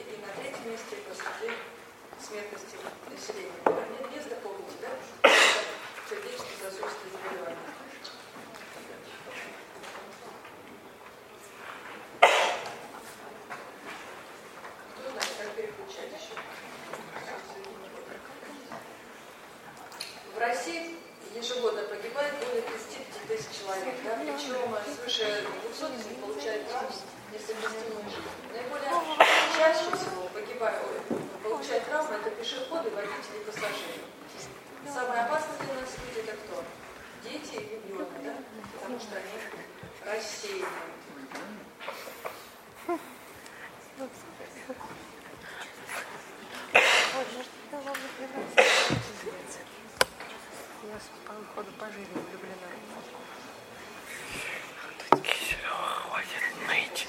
и на третьем месте по среде смертности населения. Нет места, помните, да? Сердечно-сосудистые заболевания. Кто знает, как переключать еще? В России ежегодно погибает более 35 тысяч человек, да? Причем свыше 200 из них получают травмы, несовместимые с жизнью. Наиболее чаще всего получают травмы это пешеходы, водители и пассажиры. Самое опасное для нас люди это кто? Дети и ребенок, да? Потому что они рассеяны. Я походу пожире влюблена. Хватит ныть.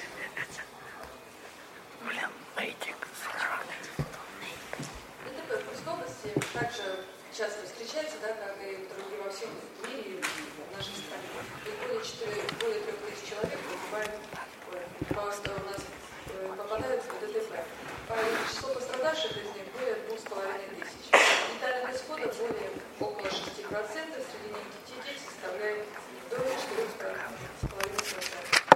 Блин, нытик. ДТП в Курской области также часто встречается, да, как и во всем мире и в нашей стране. И более 3000 человек попадают в ДТП. Число пострадавших из них более 2500. Летальность исхода более около 6%, среди них детей составляет до 4,5%.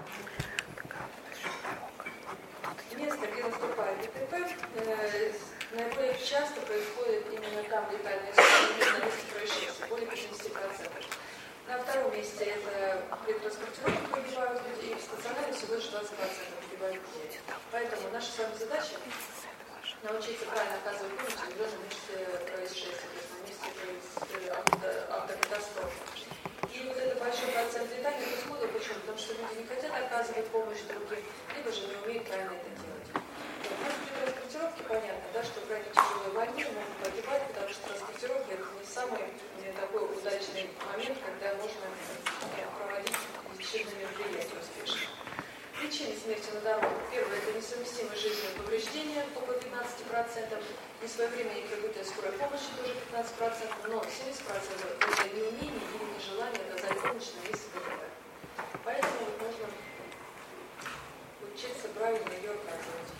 Место, где наступает ДТП, наиболее часто происходит именно там летальное исход, именно на месте происшествия, более 50%. На втором месте это при транспортировке погибают люди, и в стационаре всего лишь 20% погибают детей. Поэтому наша с вами задача научиться правильно оказывать помощь уже на месте происшествия, то есть на месте автокатастрофы. И вот это большой процент летальных исходов, почему? Потому что люди не хотят оказывать помощь другим, либо же не умеют правильно это делать. При транспортировке понятно, да, что крайне тяжелые больные могут погибать, потому что транспортировка это не самый такой удачный момент, когда можно проводить лечебные мероприятия успешно. Причины смерти на дорогах. Первое – это несовместимость жизненного повреждения, около 15%, несвоевременная прибытие скорой помощи, тоже 15%, но 70% это неумение или нежелание оказать помощь на месте ДТП. Поэтому нужно учиться правильно ее оказывать.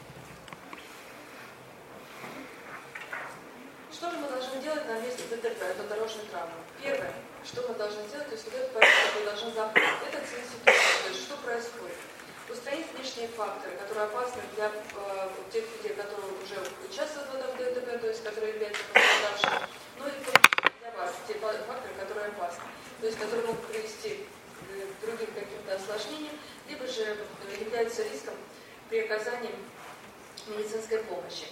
Что же мы должны делать на месте ДТП, это дорожной травмы? Первое, что мы должны делать, то есть вот этот порядок мы должны запомнить. Это цель ситуации, то есть что происходит? Устранить внешние факторы, которые опасны для тех людей, которые уже участвуют в этом ДТП, то есть которые являются пострадавшими, ну и для вас, те факторы, которые опасны, то есть которые могут привести к другим каким-то осложнениям, либо же являются риском при оказании медицинской помощи.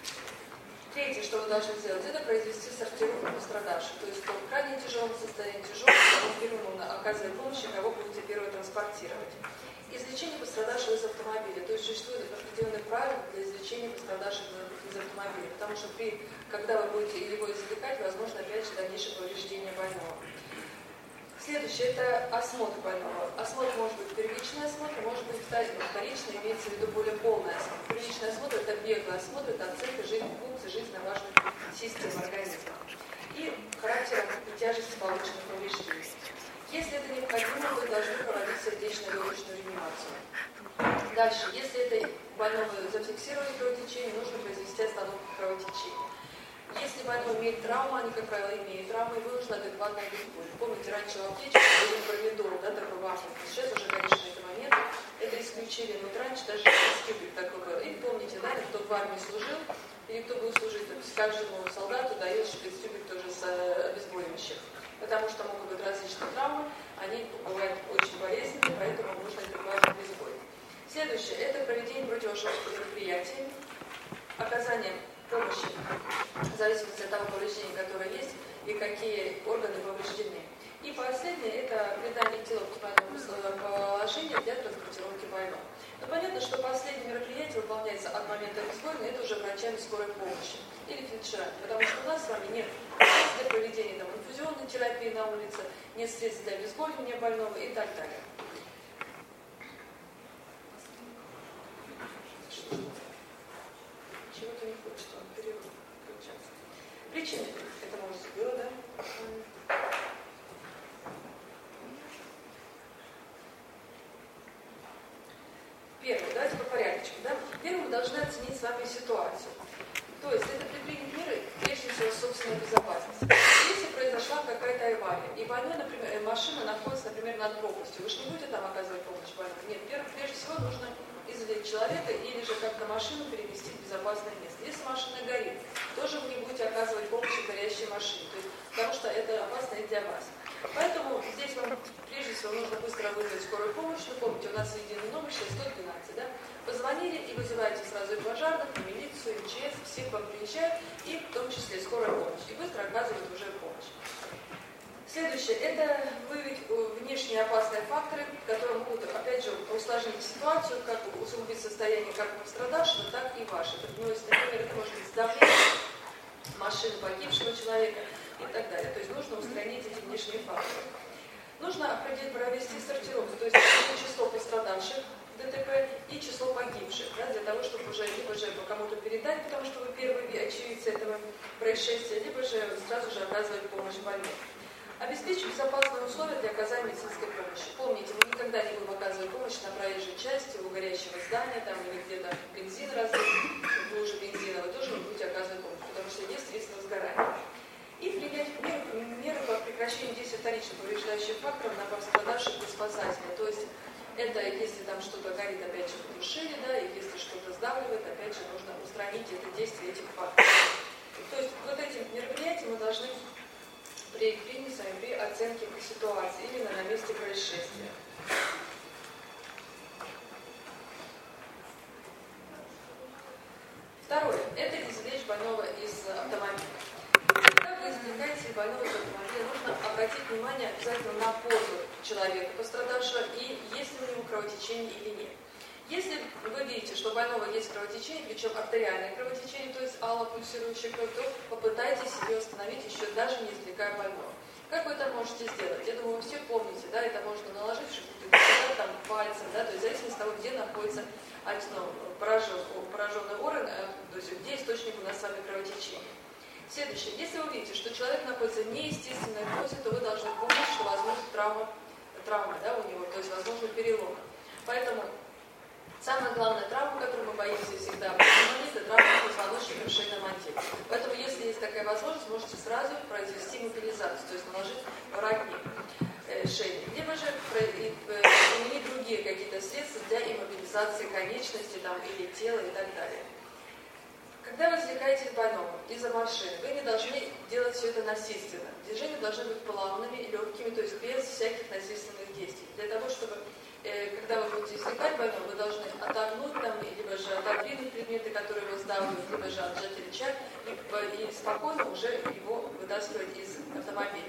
Третье, что вы должны сделать, это произвести сортировку пострадавших, то есть кто в крайне тяжелом состоянии, кого первому оказывать помощь, кого будете первым транспортировать. Излечение пострадавшего из автомобиля. То есть существует определенные правила для излечения пострадавших из автомобиля. Потому что когда вы будете его извлекать, возможно, опять же, дальнейшее повреждение больного. Следующее – это осмотр больного. Осмотр может быть первичный осмотр, может быть вторичный, имеется в виду более полный осмотр. Первичный осмотр – это беглый осмотр, это оценка функций жизненно важных систем организма. И характера и тяжести полученных повреждений. Если это необходимо, вы должны проводить сердечно-легочную реанимацию. Дальше, если это больному зафиксировали кровотечение, нужно произвести остановку кровотечения. Если больной имеет травму, они, как правило, имеют травму, и вы нужно адекватно обезболить. Помните, раньше в аптечке был промедол, да, такой вакуум. Сейчас уже, конечно, этого нет. Это исключили, но раньше даже стюбик такой был. И помните, да, кто в армии служил, или кто будет служить, то есть каждому солдату дает стюбик тоже с обезболивающим. Потому что могут быть различные травмы, они бывают очень болезненные, поэтому нужно адекватно обезболить. Следующее – это проведение противошоковых мероприятий, оказание помощи в зависимости от того повреждения, которое есть, и какие органы повреждены. И последнее – это придание тела оптимального положения для транспортировки больного. Но понятно, что последнее мероприятие выполняется от момента обезболивания, это уже врачами скорой помощи или фельдшерами, потому что у нас с вами нет средств для проведения инфузионной терапии на улице, нет средств для обезболивания больного и так далее. Чего-то не хочет, он переключается. Причины. Это может было, да? Первое, давайте по порядочку. Да? Первым должны оценить с вами ситуацию. То есть это предпринять меры, прежде всего, собственной безопасности. Если произошла какая-то авария, и больной, например, машина находится, например, над пропастью, вы же не будете там оказывать помощь больному? Нет, прежде всего нужно извлечь человека или же как-то машину перевести в безопасное место. Если машина горит, тоже вы не будете оказывать помощь горящей машине, то есть, потому что это опасно и для вас. Поэтому здесь вам прежде всего нужно быстро вызвать скорую помощь. Ну, помните, у нас единый номер 6112, да? Позвонили и вызываете сразу и пожарных, и милицию, и МЧС, всех вам приезжают, и в том числе скорая помощь. И быстро оказывают уже помощь. Следующее – это выявить внешние опасные факторы, которые могут, опять же, усложнить ситуацию, как усугубить состояние как пострадавшего, так и ваше. Ну, если, например, это может быть давление машины погибшего человека и так далее. То есть нужно устранить эти внешние факторы. Нужно провести сортировку, то есть число пострадавших в ДТП и число погибших, да, для того, чтобы уже либо же кому-то передать, потому что вы первые очевидцы этого происшествия, либо же сразу же оказывать помощь больным. Обеспечить безопасные условия для оказания медицинской помощи. Помните, мы никогда не будем оказывать помощь на проезжей части, у горящего здания, там, или где-то бензин разлит, в луже бензина, вы тоже не будете оказывать помощь, потому что есть риск возгорания. И принять меры по прекращению действия вторичных повреждающих факторов на пострадавших беспасательно. То есть это если там что-то горит, опять же, потушили, да, и если что-то сдавливает, опять же, нужно устранить это действие этих факторов. То есть вот эти мероприятия мы должны принять с вами при оценке ситуации именно на месте происшествия. Второе. Это извлечь больного из автомобиля. Когда вы извлекаете больного из автомобиля, нужно обратить внимание обязательно на позу человека пострадавшего и есть ли у него кровотечение или нет. Если вы видите, что у больного есть кровотечение, причем артериальное кровотечение, то есть аллопульсирующая кровь, то попытайтесь ее остановить, еще даже не извлекая больного. Как вы это можете сделать? Я думаю, вы все помните, да, это можно наложить что-то там пальцем, да, то есть в зависимости от того, где находится пораженный орган, то есть где источник у нас с вами кровотечения. Следующее. Если вы видите, что человек находится в неестественной позе, то вы должны помнить, что возможна травма, да, у него, то есть возможно перелом. Поэтому самая главная травма, которую мы боимся всегда, это травма позвоночника в шейном отделе. Поэтому, если есть такая возможность, можете сразу произвести мобилизацию, то есть наложить воротник шейный, либо же применить другие какие-то средства для иммобилизации конечности там, или тела и так далее. Когда вы извлекаете больного из-за машины, вы не должны делать все это насильственно. Движения должны быть плавными и легкими, то есть без всяких насильственных действий. Для того, чтобы когда вы будете извлекать больного, вы должны отогнуть там, либо же отодвинуть предметы, которые его сдавливают, либо же отжать рычаг, и спокойно уже его вытаскивать из автомобиля.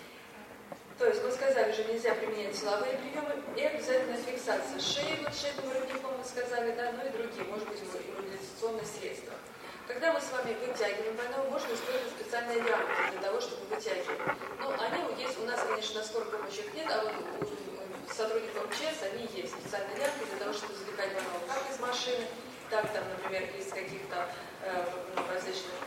То есть мы сказали, что нельзя применять силовые приемы и обязательно фиксация шеи, вот шейным воротником мы сказали, да, ну и другие, может быть, иммобилизационные средства. Когда мы с вами вытягиваем больного, можно использовать специальные лямки для того, чтобы вытягивать. Ну, они есть, у нас, конечно, на скорой помощи их нет, а вот у сотрудников МЧС они есть специальные лямки для того, чтобы извлекать больного как из машины, так, там, например, из каких-то различных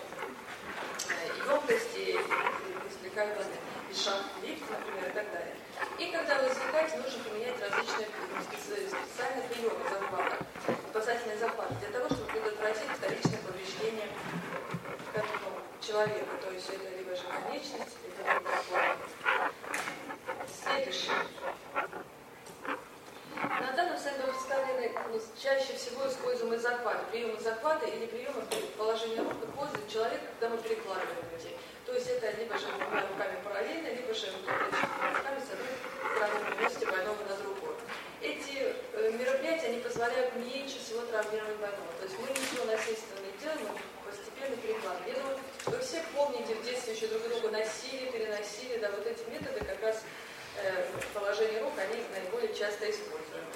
емкостей, извлекать больных из шахт лифт, например, и так далее. И когда вы извлекаете, нужно применять различные специальные приемы захвата, спасательные захваты, для того, чтобы предотвратить вторичное повреждение к этому человеку. То есть это либо же конечность, либо форма. Следующее. На данном слайде представлены чаще всего используемые захваты, приемы захвата или приемы положения рук и позы человека, когда мы перекладываем людей. То есть это либо же двумя руками параллельно, либо же руками с одной стороны переносите больного на другую. Эти мероприятия они позволяют меньше всего травмировать больного. То есть мы ничего насильственного не делаем, мы постепенно перекладываем. Я думаю, вы все помните, в детстве еще друг друга носили, переносили, да, вот эти методы как раз положение рук, они наиболее часто используемы.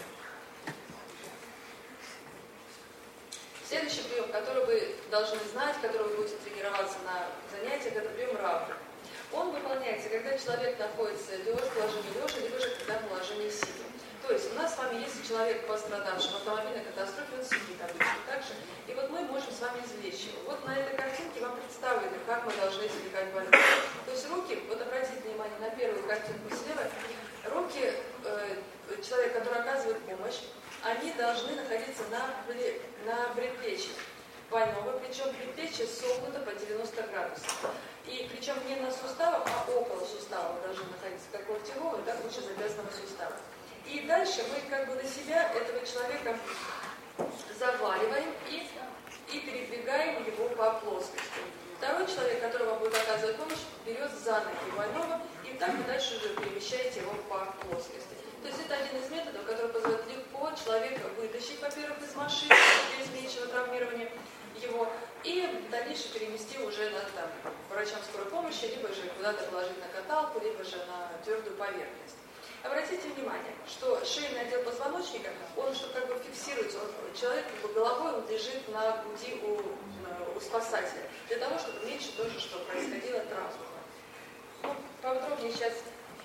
Следующий прием, который вы должны знать, который вы будете тренироваться на занятиях, это прием равных. Он выполняется, когда человек находится лежа в положении лежа, либо же когда в положении сидя. То есть у нас с вами есть человек пострадавший в автомобильной катастрофе, он сидит обычно так же, и вот мы можем с вами извлечь его. Вот на этой картинке вам представлено, как мы должны извлекать больного. То есть руки, вот обратите внимание на первую картинку слева, руки человека, который оказывает помощь, они должны находиться на предплечье больного, причем предплечье согнуто по 90 градусов. И причем не на суставах, а около суставов должны находиться, как локтевого, так лучше запястного сустава. И дальше мы как бы на себя этого человека заваливаем и передвигаем его по плоскости. Второй человек, который вам будет оказывать помощь, берет за ноги больного и так и дальше уже перемещаете его по плоскости. То есть это один из методов, который позволяет легко человека вытащить, во-первых, из машины без меньшего травмирования его, и в дальнейшем перенести уже на врачам скорой помощи, либо же куда-то положить на каталку, либо же на твердую поверхность. Обратите внимание, что шейный отдел позвоночника, он что как бы фиксируется, человек как бы головой он лежит на груди у спасателя, для того, чтобы меньше тоже, что происходило травма. Ну, поподробнее сейчас.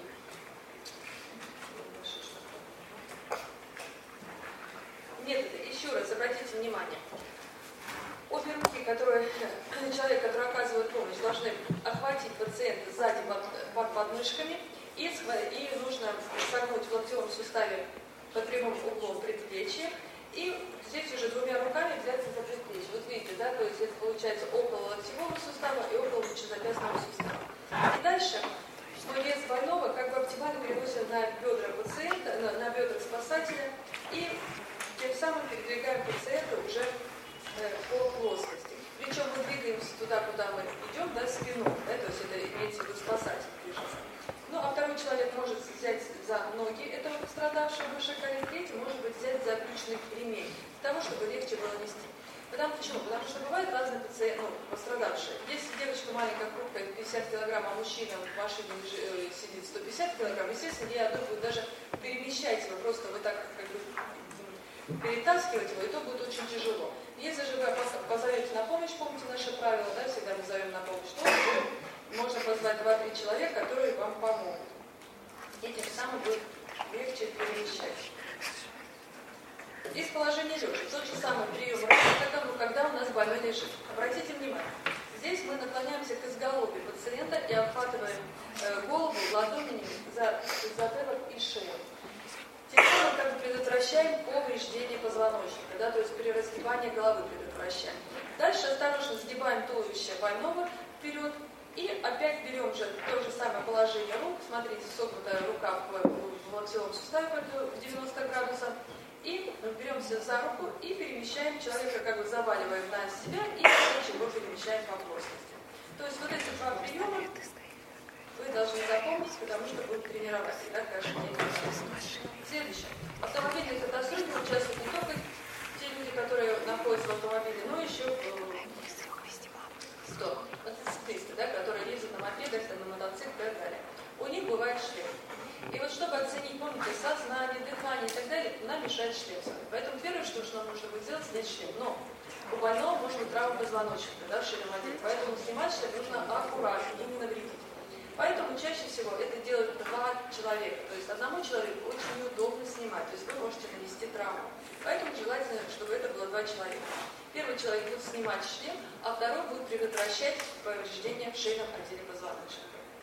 Методы. Еще раз обратите внимание. Обе руки, человек, который оказывает помощь, должны охватить пациента сзади под подмышками и нужно согнуть в локтевом суставе под прямым углом предплечья и здесь уже двумя руками взяться за предплечье. Вот видите, да, то есть это получается около локтевого сустава и около лучезапястного сустава. И дальше мы вес больного как бы оптимально переносим на бедра пациента, на бедра спасателя и тем самым передвигаем пациента уже по плоскости. Причем мы двигаемся туда, куда мы идем, да, спиной, да, то есть это имеется в виду спасатель движется. Ну, а второй человек может взять за ноги этого пострадавшего выше колен, третий может быть взять за брючный ремень, для того, чтобы легче было нести. Почему? Потому что бывают разные пациенты, пострадавшие. Если девочка маленькая, хрупкая, 50 килограмм, а мужчина в машине сидит 150 килограмм, естественно, я думаю, даже перемещать его, просто вот так как бы перетаскивать его, и то будет очень тяжело. Если же вы позовете на помощь, помните наше правило, да, всегда мы зовем на помощь, то можно позвать 2-3 человека, которые вам помогут. И тем самым будет легче перемещать. Из положения лежа. Тот же самый прием, когда у нас больной лежит. Обратите внимание. Здесь мы наклоняемся к изголовью пациента и обхватываем голову ладонями за затылок и шею. Тем самым как бы предотвращаем повреждение позвоночника, да, то есть переразгибание головы предотвращаем. Дальше осторожно сгибаем туловище больного вперед и опять берем же то же самое положение рук. Смотрите, согнутая рука в локтевом суставе в 90 градусов. И беремся за руку и перемещаем человека, как бы заваливаем на себя и дальше его перемещаем по плоскости. То есть вот эти два приема вы должны запомнить, потому что будут тренировать да, каждый день. Следующее. Автомобильные катастрофы участвуют не только те люди, которые находятся в автомобиле, но еще мотоциклисты, да, которые ездят на мопедах, на мотоциклах и так далее. У них бывает шлем. И вот чтобы оценить, помните, сознание, дыхание и так далее, нам мешает шлем. Поэтому первое, что нам нужно будет сделать, снять шлем. Но у больного может быть травма позвоночника, да, в шейном отделе. Поэтому снимать шлем нужно аккуратно, не навредить. Поэтому чаще всего это делают 2 человека. То есть одному человеку очень неудобно снимать. То есть вы можете нанести травму. Поэтому желательно, чтобы это было 2 человека. Первый человек будет снимать шлем, а второй будет предотвращать повреждение в шейном отделе позвоночника.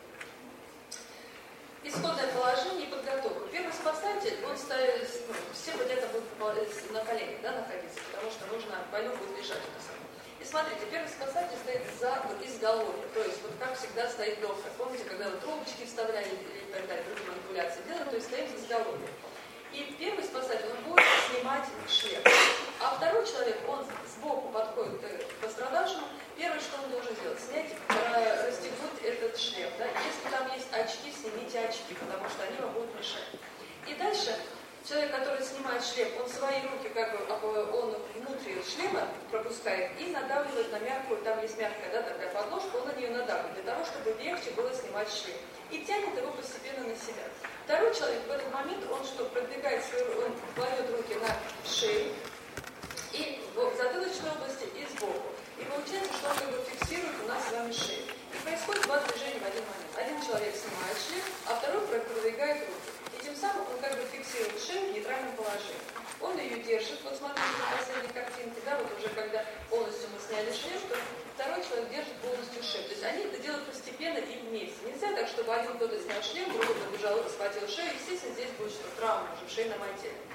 Исходное положение и подготовка. Первый спасатель, он ставит, все где-то будут на коленях, да, находиться, потому что больной будет лежать на самом. И смотрите, первый спасатель стоит за изголовье, то есть вот как всегда стоит доктор. Помните, когда вы трубочки вставляли и так далее, другие манипуляции делали, то есть стоим за изголовье. И первый спасатель, он будет снимать шлем. А второй человек, он сбоку подходит к пострадавшему. Первое, что он должен сделать, снять, расстегнуть этот шлем. Да? Если там есть очки, снимите очки, потому что они вам будут мешать. И дальше человек, который снимает шлем, он свои руки, как бы, он внутри шлема пропускает и надавливает на мягкую, там есть мягкая, да, такая подложка, он на нее надавливает, для того, чтобы легче было снимать шлем. И тянет его постепенно на себя. Второй человек в этот момент, он что, продвигает он кладет руки на шею, и в затылочной области, и сбоку. И получается, что он как бы фиксирует у нас с вами шею. И происходит 2 движения в один момент. Один человек снимает шлем, а второй продвигает руки. И тем самым он как бы фиксирует шею в нейтральном положении. Он ее держит, вот смотрите на последней картинке, да, вот уже когда полностью мы сняли шлем, то второй человек держит полностью шею. То есть они это делают постепенно и вместе. Нельзя так, чтобы один кто-то снял шлем, другой побежал и схватил шею. Естественно, здесь будет что травма уже в шейном отделе.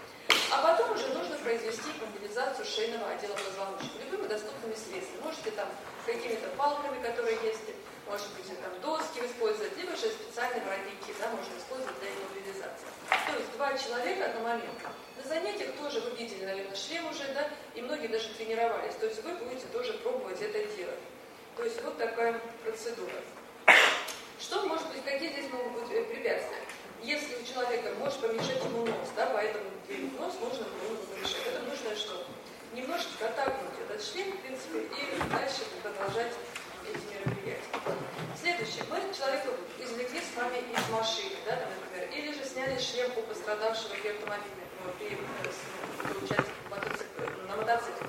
А потом уже нужно произвести мобилизацию шейного отдела позвоночника любыми доступными средствами. Можете там какими-то палками, которые есть, может быть, там доски использовать, либо же специальные воротники, да, можно использовать для иммобилизации. То есть 2 человека одномоментно. На занятиях тоже вы видели, наверное, шлем уже, да, и многие даже тренировались. То есть вы будете тоже пробовать это делать. То есть вот такая процедура. Что может быть, какие здесь могут быть препятствия? Если у человека может помешать ему нос, да, поэтому нос нужно помешать. Это нужно что? Немножечко отогнуть этот шлем, в принципе, и дальше продолжать эти мероприятия. Следующее. Мы человека извлекли с вами из машины, да, там, например, или же сняли шлем у пострадавшего при автомобиле, на мотоцикле.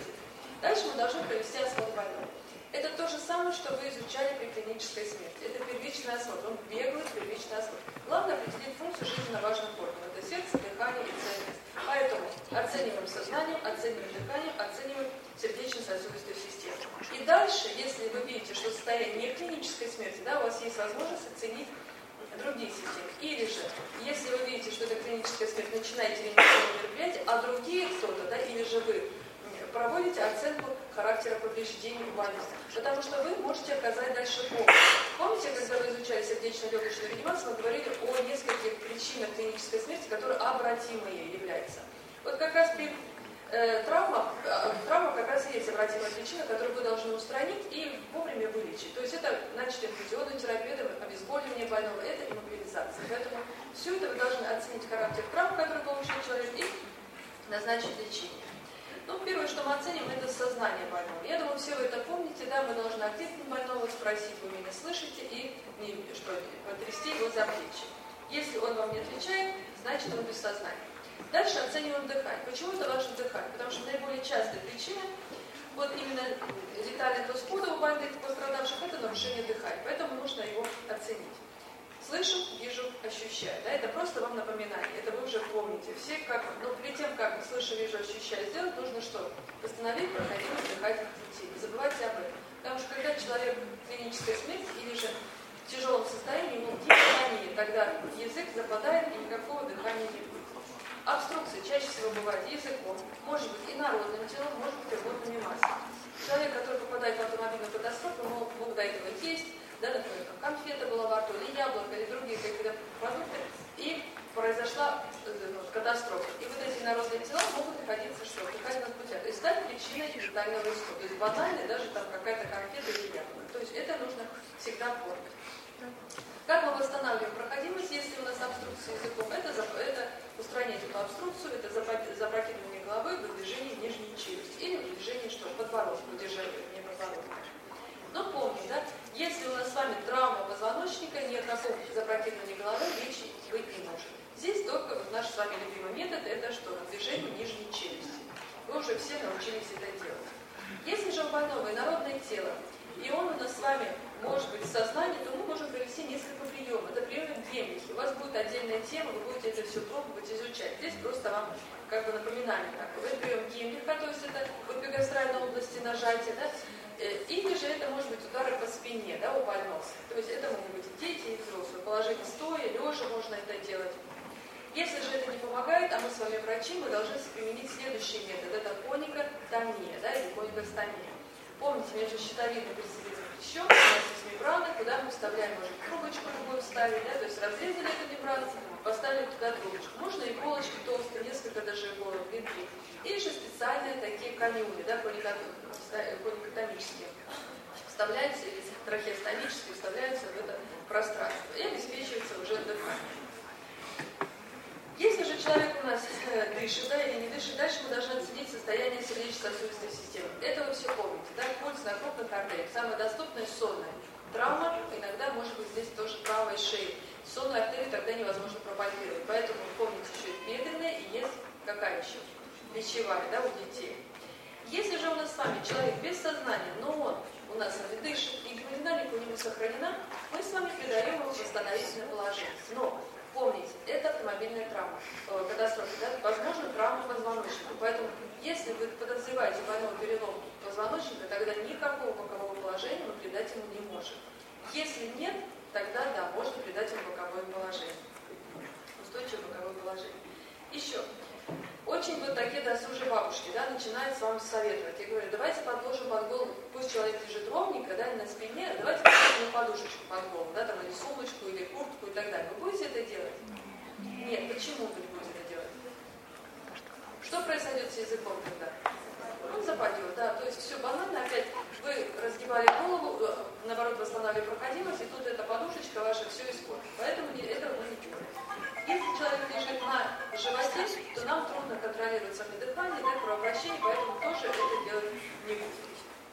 Дальше мы должны провести осмотр больного. Это то же самое, что вы изучали при клинической смерти. Это первичный осмотр. Он беглый первичный осмотр. Главное определить функцию жизненно важных органов. Это сердце, дыхание и ценность. Поэтому оцениваем сознанием, оцениваем дыханием, оцениваем сердечно-сосудистую систему. И дальше, если вы видите, что состояние не клинической смерти, да, у вас есть возможность оценить другие системы. Или же, если вы видите, что это клиническая смерть, начинаете реанимационное мероприятие, а другие кто-то, да, или же вы проводите оценку характера повреждений у больного. Потому что вы можете оказать дальше помощь. Помните, когда вы изучали сердечно-легочную реанимацию, мы говорили о нескольких причинах клинической смерти, которые обратимые являются. Вот как раз при травма как раз и есть обратимая причина, которую вы должны устранить и вовремя вылечить. То есть это, значит, инфузионную терапию, обезболивание больного, это иммобилизация. Поэтому все это вы должны оценить характер травм, который получил человек, и назначить лечение. Ну, первое, что мы оценим, это сознание больного. Я думаю, все вы это помните, да, мы должны окликнуть больного, спросить, вы меня слышите, и потрясти его за плечи. Если он вам не отвечает, значит, он без сознания. Дальше оцениваем дыхание. Почему это важно дыхание? Потому что наиболее частая причина, вот именно летальных исходов у больных пострадавших, это нарушение дыхания. Поэтому нужно его оценить. Слышу, вижу, ощущаю. Да, это просто вам напоминание. Это вы уже помните. Все как, но перед тем, как слышу, вижу, ощущаю, сделать, нужно что? Восстановить проходимость дыхательных путей. Не забывайте об этом. Потому что когда человек в клинической смерти или же в тяжелом состоянии, ему гипотония, тогда язык западает и никакого дыхания не будет. Обструкция чаще всего бывает языком, может быть инородным телом, может быть рвотными массами. Человек, который попадает в автомобильную катастрофу, мог до этого есть, да, например, конфета была во рту, или яблоко, или другие какие-то продукты, и произошла катастрофа. И вот эти инородные тела могут находиться что? В дыхательных путях. И стать причиной летального исхода. То есть банально даже там какая-то конфета или яблоко. То есть это нужно всегда помнить. Как мы восстанавливаем проходимость, если у нас обструкция языком? Это устранять эту обструкцию, это запрокидывание головы, выдвижение нижней челюсти. Или выдвижение что? Подбородка, удержание не подбородка. Но помните, да, если у нас с вами травма позвоночника, ни о каком запрокидывании головы речи быть не может. Здесь только вот наш с вами любимый метод, это что? Движение нижней челюсти. Вы уже все научились это делать. Если же у больного инородное тело, и он у нас с вами может быть в сознании, то мы можем провести несколько приемов. Это приемы Гемлихи. У вас будет отдельная тема, вы будете это все пробовать, изучать. Здесь просто вам как бы напоминание такое. Это прием Гемлиха, то есть это в эпигастральной области нажатия, да? Или же это может быть удары по спине, да, у больного. То есть это могут быть и дети, и взрослые. Положение стоя, лежа можно это делать. Если же это не помогает, а мы с вами врачи, мы должны применить следующий метод. Это коникотомия, да, или коникостомия. Помните, между щитовидным и пресцепитным плечом у нас есть мембрана, куда мы вставляем, может, трубочку любую вставить, да, то есть разрезали эту мембрану, поставили туда трубочку. Можно иголочки толстые, несколько даже иголок, винты. Или же специальные такие канюли, да, коникотомические. Вставляются, или трахеостомические, вставляются в это пространство и обеспечивается уже дыхание. Если же человек у нас дышит, да, или не дышит, дальше мы должны оценить состояние сердечно-сосудистой системы. Это вы все помните, да, пульс на крупных артериях. Самое доступное – сонная. Травма, иногда может быть здесь тоже правой шеи. Сонную артерию тогда невозможно пропальпировать. Поэтому помните, еще есть бедренная и есть какая еще? Плечевая, да, у детей. Если же у нас с вами человек без сознания, но он у нас с вами дышит, и гемодинамика у него сохранена, мы с вами придаем ему восстановительное положение. Но помните, это автомобильная травма, катастрофа, да? Возможно, травма позвоночника. Поэтому, если вы подозреваете больного перелом позвоночника, тогда никакого бокового положения мы придать ему не можем. Если нет, тогда да, можно придать ему боковое положение. Устойчивое боковое положение. Еще. очень вот такие досужие бабушки, да, начинают с вами советовать. Я говорю, давайте подложим под голову, пусть человек лежит ровненько, да, не на спине, давайте подложим ему подушечку под голову, да, там, или сумочку, или куртку и так далее. Вы будете это делать? Нет. Почему вы не будете это делать? Что произойдет с языком тогда? Он западет, да, то есть все банально, опять вы разгибали голову, наоборот, восстанавливали проходимость, и тут эта подушечка ваша все испортит. Поэтому этого мы не делаем. Если человек лежит на животе, то нам трудно контролировать сами дыхание, да, кровообращение, поэтому тоже это делать не будем.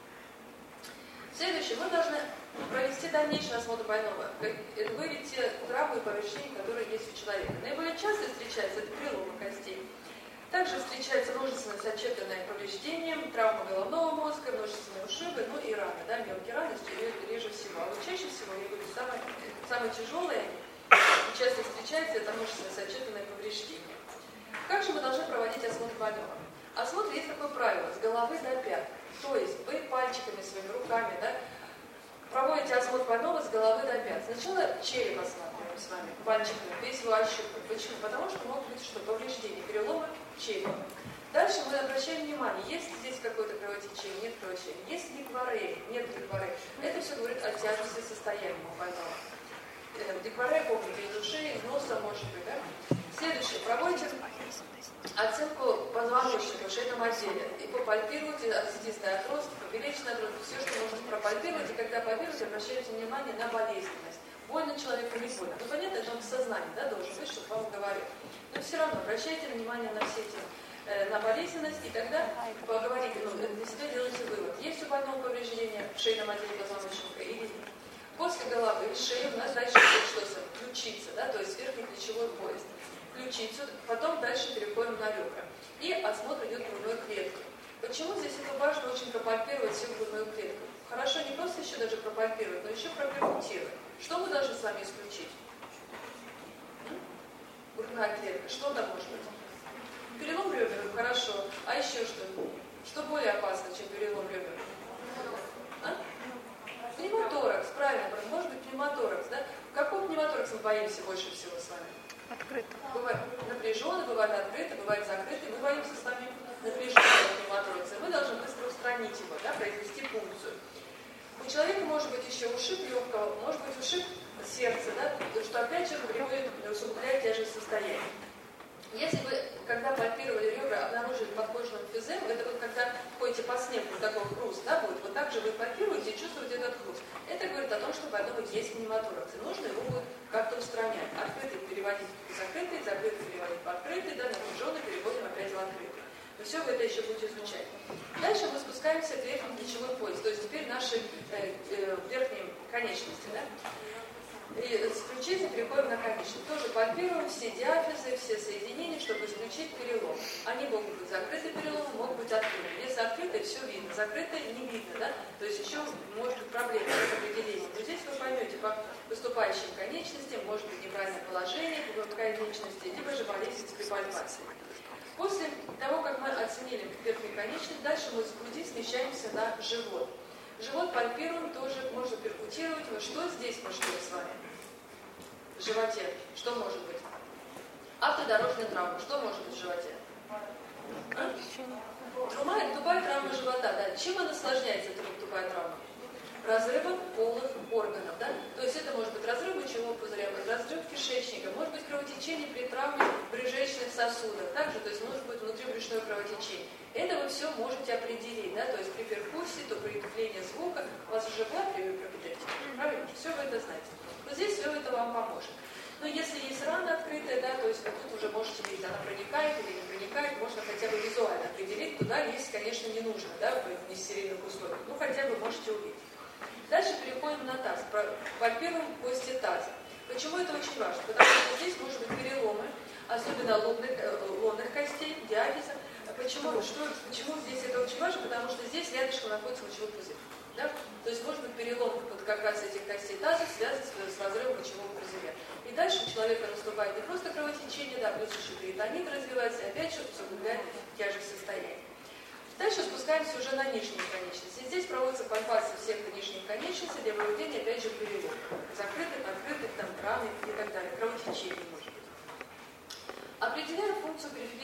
Следующее. Мы должны провести дальнейший осмотр больного. Выявить те травмы и повреждения, которые есть у человека. Наиболее часто встречается это переломы костей. Также встречается множественное сочетанное повреждение, травма головного мозга, множественные ушибы, ну и раны, да, мелкие раны, реже всего. А вот чаще всего, я говорю, самые тяжелые, часто встречается это множественное сочетанное повреждение. Как же мы должны проводить осмотр больного? Осмотр есть такое правило, с головы до пят. То есть вы пальчиками, своими руками, да, проводите осмотр больного с головы до пят. Сначала череп осматриваем с вами, пальчиками, весь его ощупываем. Почему? Потому что могут быть что? Повреждения, переломы черепа. Дальше мы обращаем внимание, есть ли здесь какое-то кровотечение, нет кровотечения, есть ли гварей, нет ли гварей. Это все говорит о тяжести состояния больного. Декваре, помните, из ушей, из носа, может быть, да? Следующее. Проводите оценку позвоночника в шейном отделе. И попальпируйте остистый отросток, поперечный отросток, все, что можно пропальпировать. И когда пальпируете, обращайте внимание на болезненность. Больно человеку не больно. Ну, понятно, это он в сознании, да, должен быть, чтобы вам говорил. Но все равно обращайте внимание на все эти, на болезненность, и тогда поговорите, ну, для себя делайте вывод. Есть у больного повреждение в шейном отделе позвоночника или нет. После головы, шеи у нас дальше идет что-то, ключица, да, то есть верхний плечевой пояс. Ключицу, потом дальше переходим на ребра. И осмотр идет грудной клетки. Почему здесь это важно очень пропальпировать всю грудную клетку? Хорошо не просто еще даже пропальпировать, но еще проперкутировать. Что мы должны с вами исключить? Грудная клетка. Что там может быть? Перелом ребер, хорошо. А еще что? Что более опасно, чем перелом ребер? Пневмоторакс, правильно, может быть пневмоторакс, да? Какой пневмоторакс мы боимся больше всего с вами? Открыто. Бывает напряженно, бывает открыто, бывает закрыто. Мы боимся с вами напряженного пневмоторакса. Мы должны быстро устранить его, да, произвести пункцию. У человека может быть еще ушиб легкого, может быть ушиб сердца, да, что опять же приводит, усугубляет тяжесть состояния. Если вы, когда пальпировали ребра, обнаружили подкожную эмфизему, это вот когда ходите по снегу, такой хруст, да, будет, вот так же вы пальпируете и чувствуете этот хруст. Это говорит о том, что больного есть пневмоторакс, и нужно его будет как-то устранять. Открытый переводить в закрытый, закрытый переводить в открытый, да, напряженный переводим опять в открытый. Но все вы это еще будете изучать. Дальше мы спускаемся к верхнему плечевой пояс, то есть теперь наши верхние конечности, да. И с ключицы переходим на конечность. Тоже пальпируем все диафизы, все соединения, чтобы исключить перелом. Они могут быть закрытые переломы, могут быть открытые. Если открытые, все видно. Закрытые не видно, да? То есть еще может быть проблема с определением. Но здесь вы поймете по выступающим конечностям, может быть неправильное положение конечности, либо же болезненность при пальпации. После того, как мы оценили верхнюю конечность, дальше мы с груди смещаемся на живот. Живот пальпируем, тоже можно перкутировать. Вот что здесь мы что с вами? В животе. Что может быть? Автодорожная травма. Что может быть в животе? Тупая травма живота. Да. Чем она осложняется, эта тупая травма? Разрывом полых органов. Да? То есть это может быть разрыв мочевого пузыря, разрыв кишечника, может быть кровотечение при травме брюшечных сосудов. Также, то есть может быть внутрибрюшное кровотечение. Это вы все можете определить, да, то есть при перкуссии, то при вдохновении звука, у вас уже была пропедевтика, правильно? Все вы это знаете. Вот здесь все это вам поможет. Но если есть рана открытая, да, то есть вот тут уже можете видеть, она проникает или не проникает, можно хотя бы визуально определить, туда лезть, конечно, не нужно, да, в нестерильных условиях, ну хотя бы можете увидеть. Дальше переходим на таз, пальпируем кости таза. Почему это очень важно? Потому что здесь может быть переломы, особенно лобных костей, диафиза. Почему здесь это очень важно? Потому что здесь рядышком находится мочевой пузырь. Да? То есть может быть перелом вот как раз этих костей таза связан с разрывом мочевого пузыря. И дальше у человека наступает не просто кровотечение, да, плюс еще перитонит развивается, и опять же усугубляет тяжесть состояния. Дальше спускаемся уже на нижние конечности. Здесь проводится пальпация всех нижних конечностей для выявления, опять же, переломов. Закрытых, открытых, травм и так далее. Кровотечение может быть. Определяем функцию периферических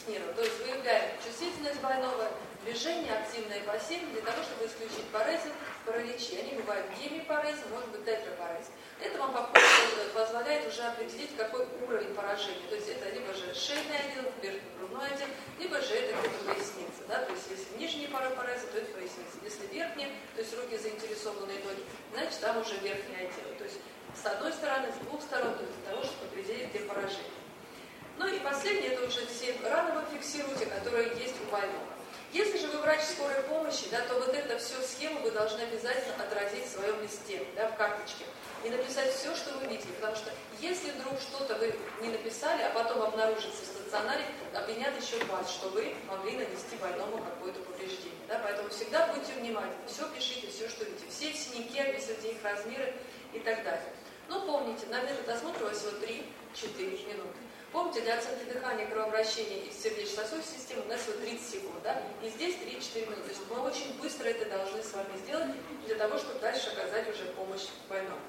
тестирован. То есть выявляем чувствительность больного, движение активное и пассивное для того, чтобы исключить парезы, параличи. Они бывают гемипарезы, может быть тетрапарез. Это вам позволяет уже определить, какой уровень поражения. То есть это либо же шейный отдел, верхний грудной отдел, либо же это где-то поясница. Да? То есть если нижние парапарезы, то это поясница. Если верхние, то есть руки заинтересованные ноги, значит там уже верхний отдел. То есть с одной стороны, с двух сторон, то есть для того, чтобы определить, где поражение. Ну и последнее, это уже все раны вы фиксируете, которые есть у больного. Если же вы врач скорой помощи, да, то вот эту всю схему вы должны обязательно отразить в своем листе, да, в карточке. И написать все, что вы видели. Потому что если вдруг что-то вы не написали, а потом обнаружится в стационаре, обвинят еще вас, что вы могли нанести больному какое-то повреждение. Да? Поэтому всегда будьте внимательны. Все пишите, все, что видите. Все синяки, описывайте их размеры и так далее. Но помните, на метод осмотра у вас всего 3-4 минуты. Помните, для оценки дыхания, кровообращения и сердечно-сосудистой системы у нас всего 30 секунд, да? И здесь 3-4 минуты. То есть мы очень быстро это должны с вами сделать для того, чтобы дальше оказать уже помощь больному.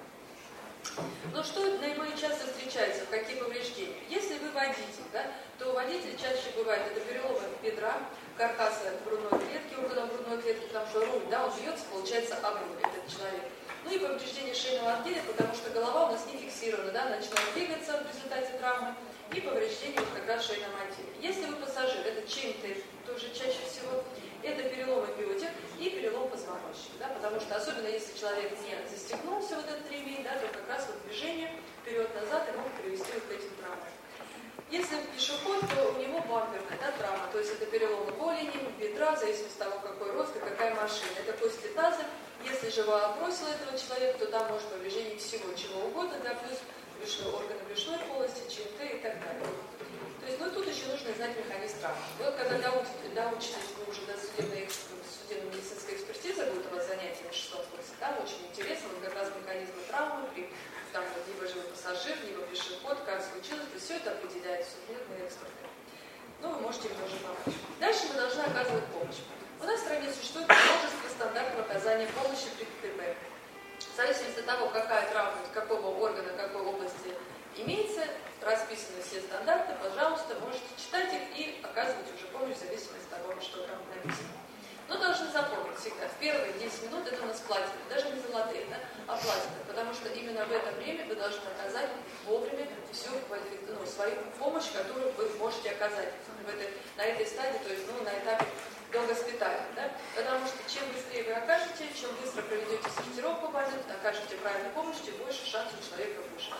Но что наиболее часто встречается, какие повреждения? Если вы водитель, да, то у водителя чаще бывает это переломы бедра, каркаса грудной клетки, органов грудной клетки, потому что руль, да, он бьется, получается, об руль, этот человек. Ну и повреждение шейного отделения, потому что голова у нас не фиксирована, да, начинает двигаться в результате травмы, и повреждение вот как раз шейного отделения. Если вы пассажир, это ЧМТ, тоже чаще всего, это переломы бедер и перелом позвоночника, да, потому что особенно если человек не застегнулся в этот ремень, да, то как раз вот движение вперед-назад и могут привести вот к этим травмам. Если пешеход, то у него бамперная, да, травма, то есть это переломы голени, бедра, в зависимости от того, какой рост и какая машина. Это кости таза. Если же вы отбросили этого человека, то там может повреждение всего, чего угодно, да, плюс органы брюшной полости, ЧМТ и так далее. То есть, ну, тут еще нужно знать механизм травмы. Вы, когда доучитесь, вы уже до судебно-медицинской экспертизы будет у вас занятие на 6 курсе, там очень интересно, вот как раз механизмы травмы, там, либо же пассажир, либо пешеход, как случилось, то все это определяет судебные эксперты. Ну, вы можете им тоже помочь. Дальше мы должны оказывать помощь. У нас в стране существует множество стандартов оказания помощи при ДТП. В зависимости от того, какая травма, какого органа, какой области имеется, расписаны все стандарты, пожалуйста, можете читать их и оказывать уже помощь в зависимости от того, что там написано. Но должны запомнить всегда, в первые 10 минут это у нас платины, даже не золотые, да, а платины, потому что именно в это время вы должны оказать вовремя всю свою помощь, которую вы можете оказать на этой стадии, то есть на этапе до госпиталя. Да? Потому что чем быстрее вы окажете, чем быстро проведете сортировку больных, окажете правильную помощь, тем больше шансов у человека выжить.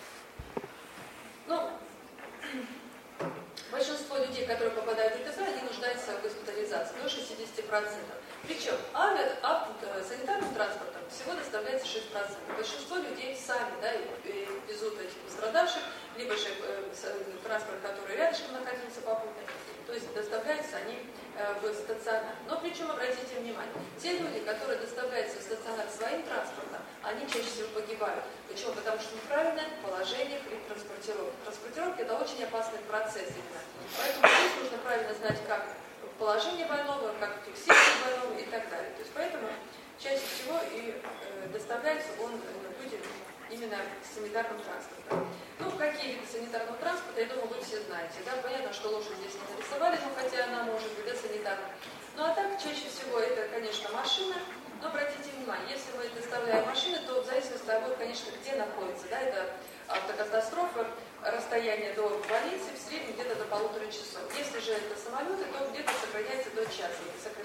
Ну, большинство людей, которые попадают в ДТП, они нуждаются в госпитализации, до 60%. Причем санитарным транспортом всего доставляется 6%. Большинство людей сами, да, везут этих пострадавших, либо же транспорт, который рядышком находился попутно, то есть доставляются они в стационар. Но причем, обратите внимание, те люди, которые доставляются в стационар своим транспортом, они чаще всего погибают. Почему? Потому что неправильное положение при транспортировке. Транспортировка – это очень опасный процесс именно. Поэтому здесь нужно правильно знать, как положение больного, как фиксировать больного и так далее. То есть поэтому чаще всего и доставляется он людям именно санитарным транспортом. Ну, какие виды санитарного транспорта, я думаю, вы все знаете. Да? Понятно, что лошадь здесь не нарисовали, но хотя она может быть, да, санитарная. Ну, а так, чаще всего это, конечно, машина. Но обратите внимание, если мы доставляем машины, то в зависимости от того, конечно, где находится. Да, это автокатастрофа, расстояние до больницы в среднем где-то до 1,5 часа. Если же это самолеты, то где-то сохраняется до часа.